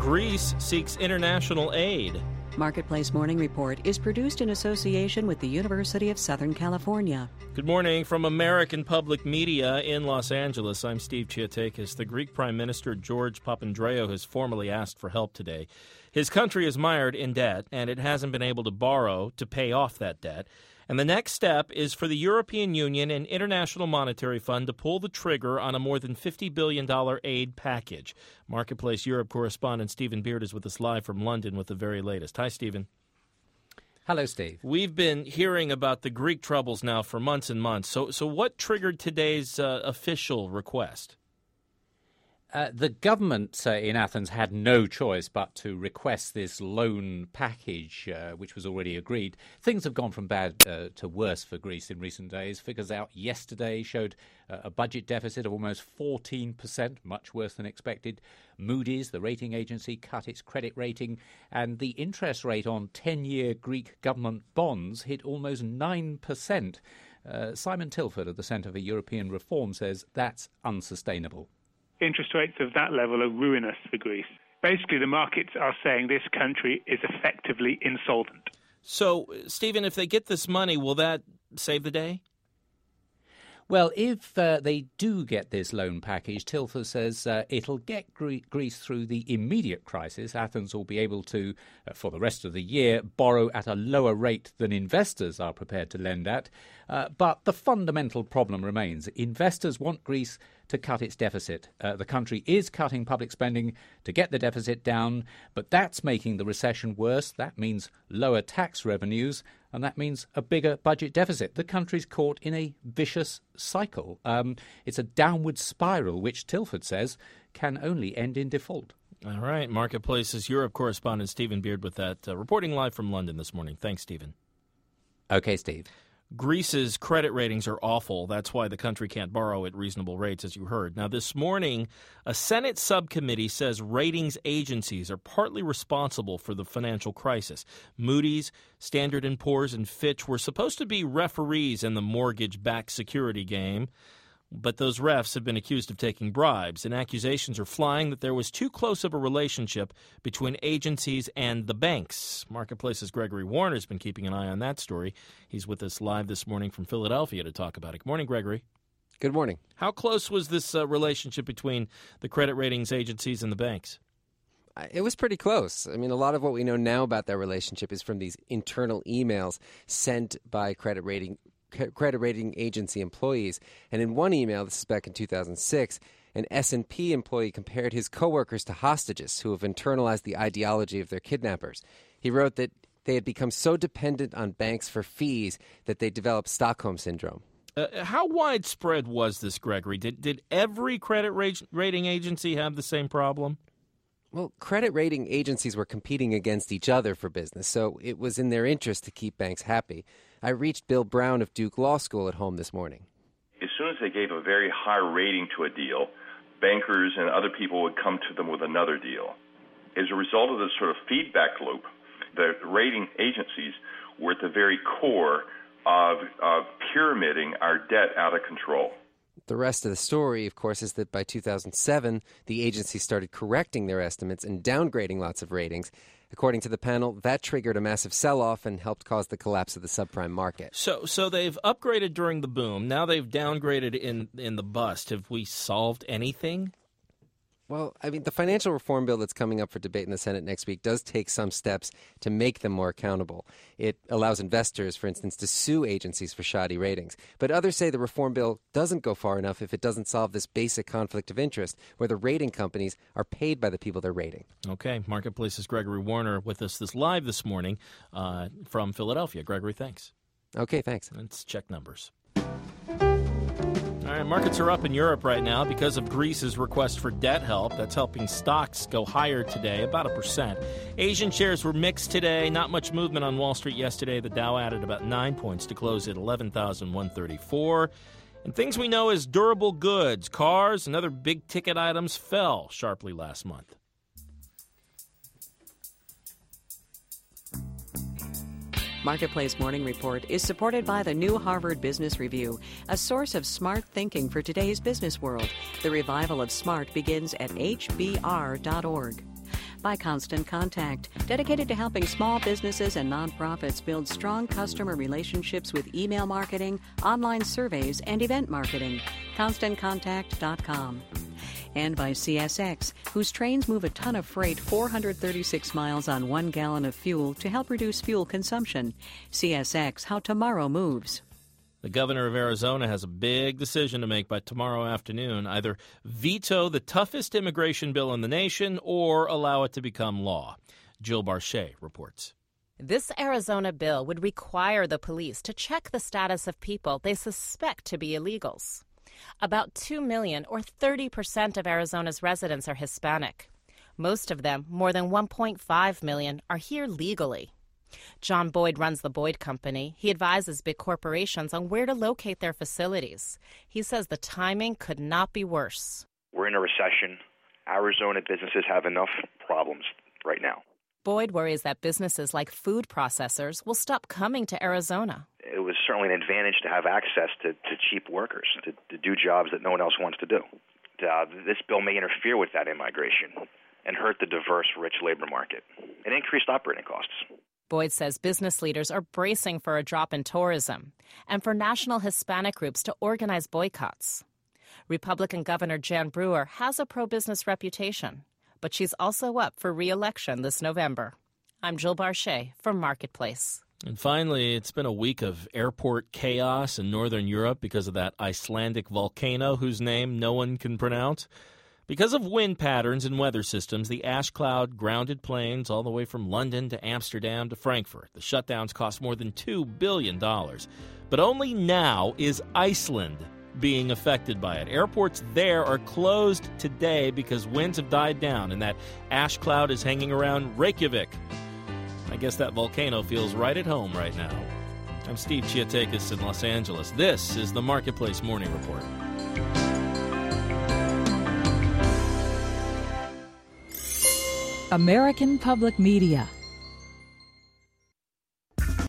Greece seeks international aid. Marketplace Morning Report is produced in association with the University of Southern California. Good morning from American Public Media in Los Angeles. I'm Steve Chiatakis. The Greek Prime Minister George Papandreou has formally asked for help today. His country is mired in debt, and it hasn't been able to borrow to pay off that debt. And the next step is for the European Union and International Monetary Fund to pull the trigger on a more than $50 billion aid package. Marketplace Europe correspondent Stephen Beard is with us live from London with the very latest. Hi, Stephen. Hello, Steve. We've been hearing about the Greek troubles now for months and months. So what triggered today's official request? The government in Athens had no choice but to request this loan package, which was already agreed. Things have gone from bad to worse for Greece in recent days. Figures out yesterday showed a budget deficit of almost 14%, much worse than expected. Moody's, the rating agency, cut its credit rating, and the interest rate on 10-year Greek government bonds hit almost 9%. Simon Tilford of the Centre for European Reform says that's unsustainable. Interest rates of that level are ruinous for Greece. Basically, the markets are saying this country is effectively insolvent. So, Stephen, if they get this money, will that save the day? Well, if they do get this loan package, Tilford says it'll get Greece through the immediate crisis. Athens will be able to, for the rest of the year, borrow at a lower rate than investors are prepared to lend at. But the fundamental problem remains. Investors want Greece to cut its deficit. The country is cutting public spending to get the deficit down, but that's making the recession worse. That means lower tax revenues, and that means a bigger budget deficit. The country's caught in a vicious cycle. It's a downward spiral, which Tilford says can only end in default. All right. Marketplace's Europe correspondent Stephen Beard with that, reporting live from London this morning. Thanks, Stephen. Okay, Steve. Greece's credit ratings are awful. That's why the country can't borrow at reasonable rates, as you heard. Now, this morning, a Senate subcommittee says ratings agencies are partly responsible for the financial crisis. Moody's, Standard & Poor's, and Fitch were supposed to be referees in the mortgage-backed security game, but those refs have been accused of taking bribes, and accusations are flying that there was too close of a relationship between agencies and the banks. Marketplace's Gregory Warner has been keeping an eye on that story. He's with us live this morning from Philadelphia to talk about it. Good morning, Gregory. Good morning. How close was this relationship between the credit ratings agencies and the banks? It was pretty close. I mean, a lot of what we know now about that relationship is from these internal emails sent by credit rating agency employees. And in one email, this is back in 2006, an S&P employee compared his coworkers to hostages who have internalized the ideology of their kidnappers. He wrote that they had become so dependent on banks for fees that they developed Stockholm Syndrome. How widespread was this, Gregory? Did every credit rating agency have the same problem? Well, credit rating agencies were competing against each other for business, so it was in their interest to keep banks happy. I reached Bill Brown of Duke Law School at home this morning. As soon as they gave a very high rating to a deal, bankers and other people would come to them with another deal. As a result of this sort of feedback loop, the rating agencies were at the very core of pyramiding our debt out of control. The rest of the story, of course, is that by 2007, the agency started correcting their estimates and downgrading lots of ratings. According to the panel, that triggered a massive sell-off and helped cause the collapse of the subprime market. So they've upgraded during the boom. Now they've downgraded in the bust. Have we solved anything? Well, I mean, the financial reform bill that's coming up for debate in the Senate next week does take some steps to make them more accountable. It allows investors, for instance, to sue agencies for shoddy ratings. But others say the reform bill doesn't go far enough if it doesn't solve this basic conflict of interest where the rating companies are paid by the people they're rating. Okay. Marketplace's Gregory Warner with us live this morning from Philadelphia. Gregory, thanks. Okay, thanks. Let's check numbers. All right, markets are up in Europe right now because of Greece's request for debt help. That's helping stocks go higher today, about 1%. Asian shares were mixed today. Not much movement on Wall Street yesterday. The Dow added about 9 points to close at 11,134. And things we know as durable goods, cars, and other big-ticket items fell sharply last month. Marketplace Morning Report is supported by the new Harvard Business Review, a source of smart thinking for today's business world. The revival of smart begins at hbr.org. by Constant Contact, dedicated to helping small businesses and nonprofits build strong customer relationships with email marketing, online surveys, and event marketing. ConstantContact.com. And by CSX, whose trains move a ton of freight 436 miles on 1 gallon of fuel to help reduce fuel consumption. CSX, how tomorrow moves. The governor of Arizona has a big decision to make by tomorrow afternoon. Either veto the toughest immigration bill in the nation or allow it to become law. Jill Barchet reports. This Arizona bill would require the police to check the status of people they suspect to be illegals. About 2 million, or 30% of Arizona's residents, are Hispanic. Most of them, more than 1.5 million, are here legally. John Boyd runs the Boyd Company. He advises big corporations on where to locate their facilities. He says the timing could not be worse. We're in a recession. Arizona businesses have enough problems right now. Boyd worries that businesses like food processors will stop coming to Arizona. It was certainly an advantage to have access to cheap workers, to do jobs that no one else wants to do. This bill may interfere with that immigration and hurt the diverse, rich labor market and increase operating costs. Boyd says business leaders are bracing for a drop in tourism and for national Hispanic groups to organize boycotts. Republican Governor Jan Brewer has a pro-business reputation, but she's also up for re-election this November. I'm Jill Barchet for Marketplace. And finally, it's been a week of airport chaos in northern Europe because of that Icelandic volcano whose name no one can pronounce. Because of wind patterns and weather systems, the ash cloud grounded planes all the way from London to Amsterdam to Frankfurt. The shutdowns cost more than $2 billion. But only now is Iceland being affected by it. Airports there are closed today because winds have died down and that ash cloud is hanging around Reykjavik. I guess that volcano feels right at home right now. I'm Steve Chiatakis in Los Angeles. This is the Marketplace Morning Report. American Public Media